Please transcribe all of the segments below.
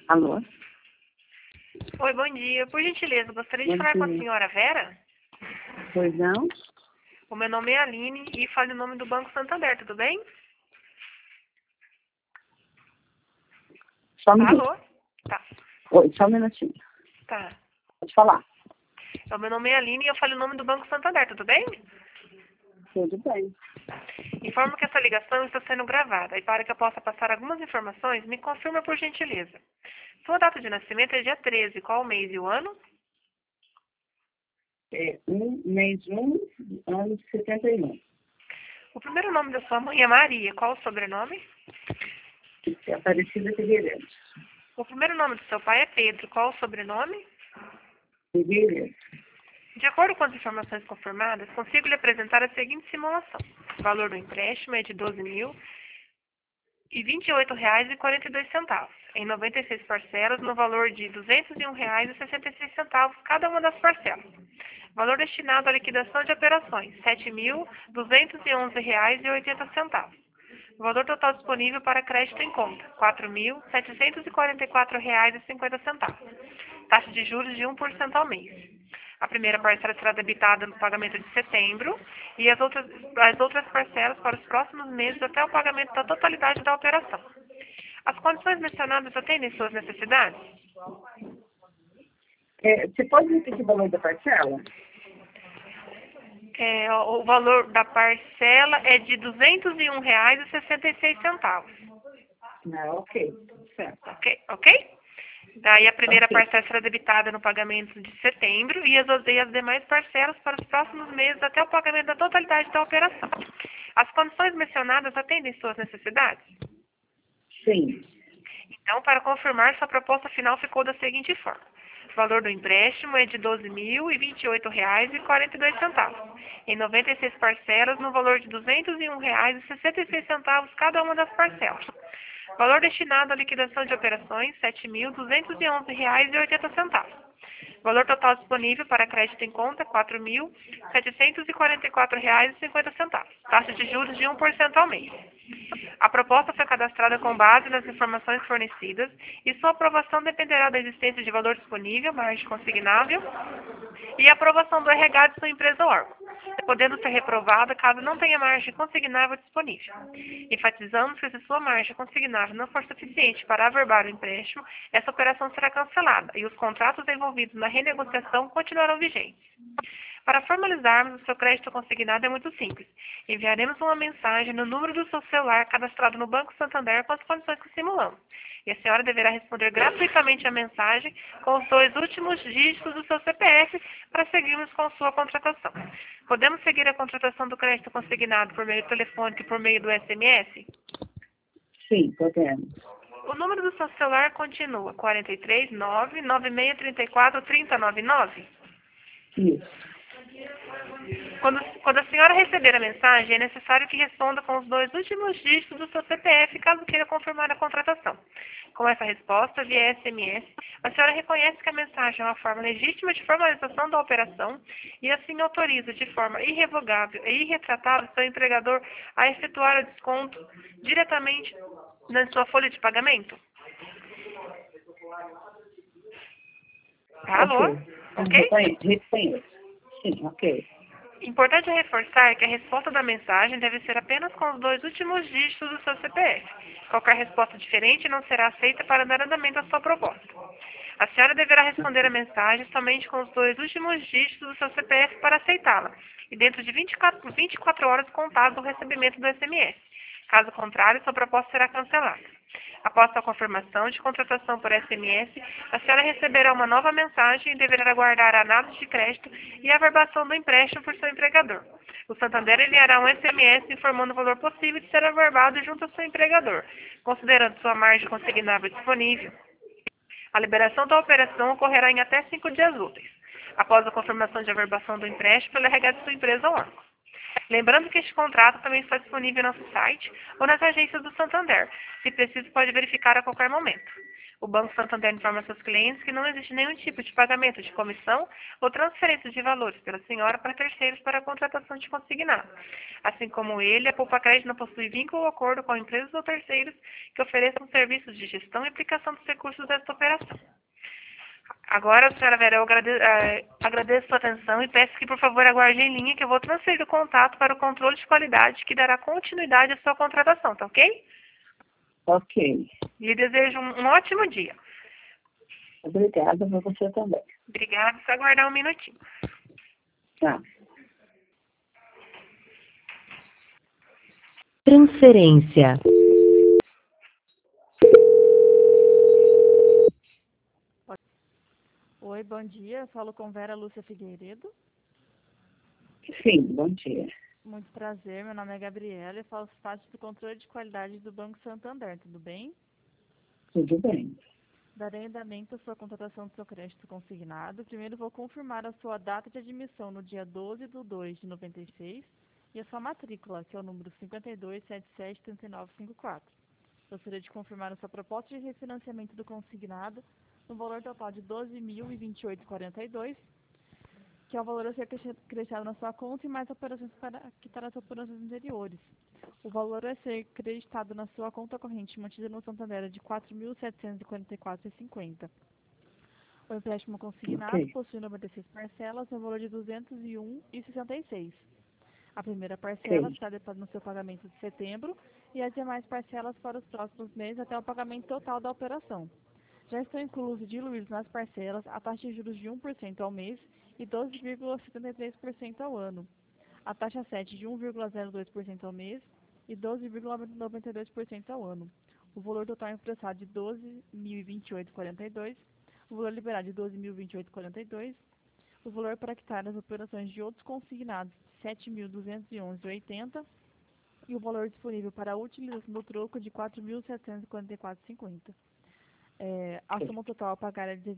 Alô? Oi, bom dia. Por gentileza, gostaria de Bom falar com a dia. senhora Vera? Pois não? O meu nome é Aline e falo em nome do Banco Santander, tudo bem? Só um minuto. Alô? Tá, Oi, só um minutinho. tá. Pode falar. O meu nome é Aline e eu falo em nome do Banco Santander, tudo bem? Tudo bem. Informo que essa ligação está sendo gravada e para que eu possa passar algumas informações, me confirma por gentileza. Sua data de nascimento é dia 13, qual o mês e o ano? É mês ano de 71. O primeiro nome da sua mãe é Maria, qual o sobrenome? É Aparecida Figueiredo. O primeiro nome do seu pai é Pedro, qual o sobrenome? Figueiredo. De acordo com as informações confirmadas, consigo lhe apresentar a seguinte simulação. O valor do empréstimo é de R$ 12.028,42, em 96 parcelas, no valor de R$ 201,66 cada uma das parcelas. Valor destinado à liquidação de operações, R$ 7.211,80. Valor total disponível para crédito em conta, R$ 4.744,50. Taxa de juros de 1% ao mês. A primeira parcela será debitada no pagamento de setembro e as outras parcelas para os próximos meses até o pagamento da totalidade da operação. As condições mencionadas atendem suas necessidades? Você pode repetir o valor da parcela? O valor da parcela é de R$ 201,66. Não, ok. Certo. Ok? Daí a primeira Ok. parcela será debitada no pagamento de setembro e as demais parcelas para os próximos meses até o pagamento da totalidade da operação. As condições mencionadas atendem suas necessidades? Sim. Então, para confirmar, sua proposta final ficou da seguinte forma. O valor do empréstimo é de R$ 12.028,42, em 96 parcelas, no valor de R$ 201,66 cada uma das parcelas. Valor destinado à liquidação de operações, R$ 7.211,80. Valor total disponível para crédito em conta, R$ 4.744,50. Taxa de juros de 1% ao mês. A proposta foi cadastrada com base nas informações fornecidas e sua aprovação dependerá da existência de valor disponível, margem consignável e aprovação do RH de sua empresa ou órgão, podendo ser reprovada caso não tenha margem consignável disponível. Enfatizamos que se sua margem consignável não for suficiente para averbar o empréstimo, essa operação será cancelada e os contratos envolvidos na renegociação continuarão vigentes. Para formalizarmos o seu crédito consignado é muito simples. Enviaremos uma mensagem no número do seu celular cadastrado no Banco Santander com as condições que simulamos. E a senhora deverá responder gratuitamente a mensagem com os 2 últimos dígitos do seu CPF para seguirmos com sua contratação. Podemos seguir a contratação do crédito consignado por meio telefônico e por meio do SMS? Sim, podemos. O número do seu celular continua 43 99634 3099? Isso. Quando a senhora receber a mensagem, é necessário que responda com os 2 últimos dígitos do seu CPF, caso queira confirmar a contratação. Com essa resposta, via SMS, a senhora reconhece que a mensagem é uma forma legítima de formalização da operação e assim autoriza de forma irrevogável e irretratável seu empregador a efetuar o desconto diretamente na sua folha de pagamento? Alô? Ok? Reconheço. Sim, ok. Importante reforçar que a resposta da mensagem deve ser apenas com os 2 últimos dígitos do seu CPF. Qualquer resposta diferente não será aceita para dar andamento à sua proposta. A senhora deverá responder a mensagem somente com os 2 últimos dígitos do seu CPF para aceitá-la, e dentro de 24 horas contadas do recebimento do SMS. Caso contrário, sua proposta será cancelada. Após a confirmação de contratação por SMS, a senhora receberá uma nova mensagem e deverá aguardar a análise de crédito e a averbação do empréstimo por seu empregador. O Santander enviará um SMS informando o valor possível de ser averbado junto ao seu empregador, considerando sua margem consignável disponível. A liberação da operação ocorrerá em até 5 dias úteis, após a confirmação de averbação do empréstimo pela RH de sua empresa ou órgão. Lembrando que este contrato também está disponível em nosso site ou nas agências do Santander. Se preciso, pode verificar a qualquer momento. O Banco Santander informa seus clientes que não existe nenhum tipo de pagamento de comissão ou transferência de valores pela senhora para terceiros para a contratação de consignado. Assim como ele, a Poupa Crédito não possui vínculo ou acordo com empresas ou terceiros que ofereçam serviços de gestão e aplicação dos recursos desta operação. Agora, senhora Vera, eu agradeço sua atenção e peço que, por favor, aguarde em linha que eu vou transferir o contato para o controle de qualidade que dará continuidade à sua contratação, tá ok? Ok. Lhe desejo um ótimo dia. Obrigada para você também. Obrigada, só aguardar um minutinho. Tá. Transferência. Oi, bom dia. Eu falo com Vera Lúcia Figueiredo. Sim, bom dia. Muito prazer. Meu nome é Gabriela e faço parte do controle de qualidade do Banco Santander. Tudo bem? Tudo bem. Darei andamento à sua contratação do seu crédito consignado. Primeiro vou confirmar a sua data de admissão no dia 12/2/96 e a sua matrícula, que é o número 52773954. Gostaria de confirmar a sua proposta de refinanciamento do consignado no valor total de R$ 12.028,42, que é o valor a ser creditado na sua conta e mais operações para quitar as operações anteriores. O valor a ser creditado na sua conta corrente mantida no Santander é de R$ 4.744,50. O empréstimo consignado possui 96 parcelas no valor de R$ 201,66. A primeira parcela está adequada no seu pagamento de setembro e as demais parcelas para os próximos meses até o pagamento total da operação. Já estão inclusos e diluídos nas parcelas a taxa de juros de 1% ao mês e 12,73% ao ano, a taxa 7 de 1,02% ao mês e 12,92% ao ano. O valor total emprestado de R$ 12.028,42, o valor liberado de R$ 12.028,42, o valor para quitar as operações de outros consignados de R$ 7.211,80 e o valor disponível para a utilização do troco de R$ 4.744,50. A soma total a pagar é de R$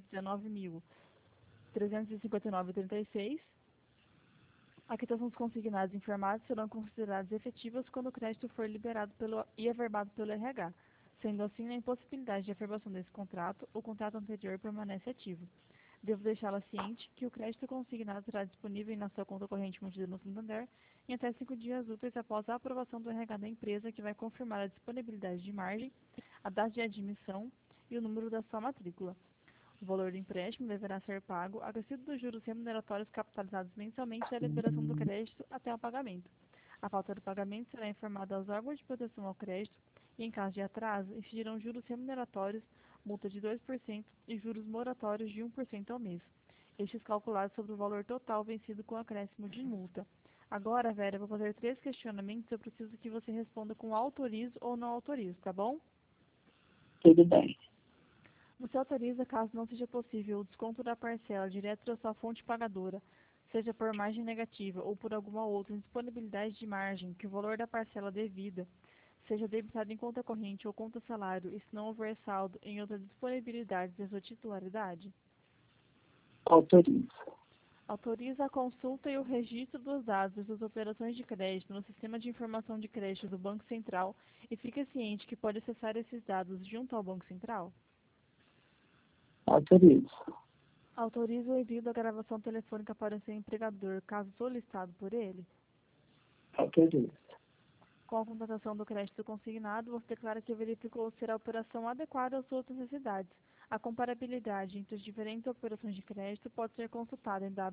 19.359,36. A quitação dos consignados informados serão consideradas efetivas quando o crédito for liberado e averbado pelo RH. Sendo assim, na impossibilidade de averbação desse contrato, o contrato anterior permanece ativo. Devo deixá-la ciente que o crédito consignado será disponível na sua conta corrente mantida no Santander em até 5 dias úteis após a aprovação do RH da empresa, que vai confirmar a disponibilidade de margem, a data de admissão e o número da sua matrícula. O valor do empréstimo deverá ser pago acrescido dos juros remuneratórios capitalizados mensalmente da liberação do crédito até o pagamento. A falta do pagamento será informada aos órgãos de proteção ao crédito e, em caso de atraso, incidirão juros remuneratórios, multa de 2% e juros moratórios de 1% ao mês. Estes calculados sobre o valor total vencido com acréscimo de multa. Agora, Vera, eu vou fazer 3 questionamentos e eu preciso que você responda com autorizo ou não autorizo, tá bom? Tudo bem. Você autoriza, caso não seja possível, o desconto da parcela direto da sua fonte pagadora, seja por margem negativa ou por alguma outra indisponibilidade de margem, que o valor da parcela devida seja debitado em conta corrente ou conta salário e se não houver saldo em outra disponibilidade da sua titularidade? Autorizo. Autoriza a consulta e o registro dos dados das suas operações de crédito no Sistema de Informação de Crédito do Banco Central e fica ciente que pode acessar esses dados junto ao Banco Central? Autorizo. Autoriza o envio da gravação telefônica para o seu empregador, caso solicitado por ele? Autorizo. Com a contratação do crédito consignado, você declara que verificou ser a operação adequada às suas necessidades. A comparabilidade entre as diferentes operações de crédito pode ser consultada em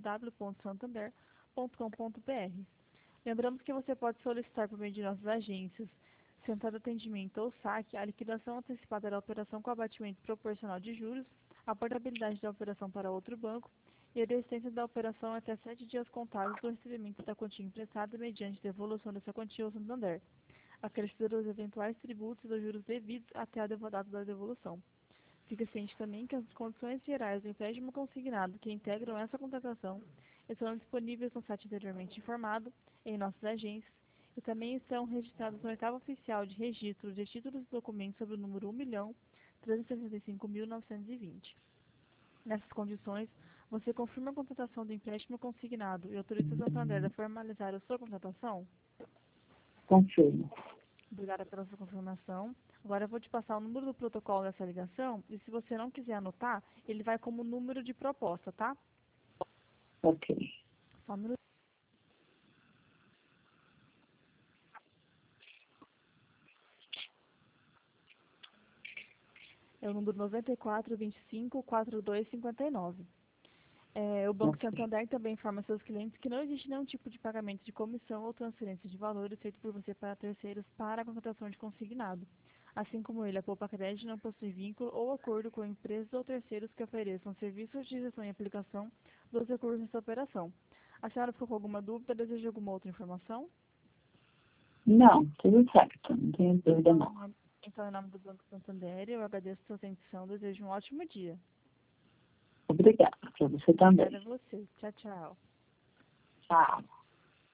www.santander.com.br. Lembramos que você pode solicitar por meio de nossas agências, Central de Atendimento ou SAC, a liquidação antecipada da operação com abatimento proporcional de juros, a portabilidade da operação para outro banco e a desistência da operação até 7 dias contados do recebimento da quantia emprestada mediante devolução dessa quantia ao Santander, acrescido dos eventuais tributos e dos juros devidos até a data da devolução. Fica ciente também que as condições gerais do empréstimo consignado que integram essa contratação estarão disponíveis no site anteriormente informado, em nossas agências, e também estão registrados no oitavo oficial de registro de títulos e documentos sob o número 1.365.920. Nessas condições, você confirma a contratação do empréstimo consignado e autoriza o Santander a formalizar a sua contratação? Confirmo. Obrigada pela sua confirmação. Agora eu vou te passar o número do protocolo dessa ligação e se você não quiser anotar, ele vai como número de proposta, tá? Ok. Só um minuto. É o número 9425-4259. O Banco Ok. Santander também informa seus clientes que não existe nenhum tipo de pagamento de comissão ou transferência de valores feito por você para terceiros para a contratação de consignado. Assim como ele, a Poupa Crédito não possui vínculo ou acordo com empresas ou terceiros que ofereçam serviços de gestão e aplicação dos recursos nessa operação. A senhora ficou com alguma dúvida? Deseja alguma outra informação? Não, tudo certo. Não tenho dúvida, Então, não. em nome do Banco Santander, eu agradeço a sua atenção. Desejo um ótimo dia. Obrigada. Para você também. Obrigada a você. Tchau, tchau. Tchau.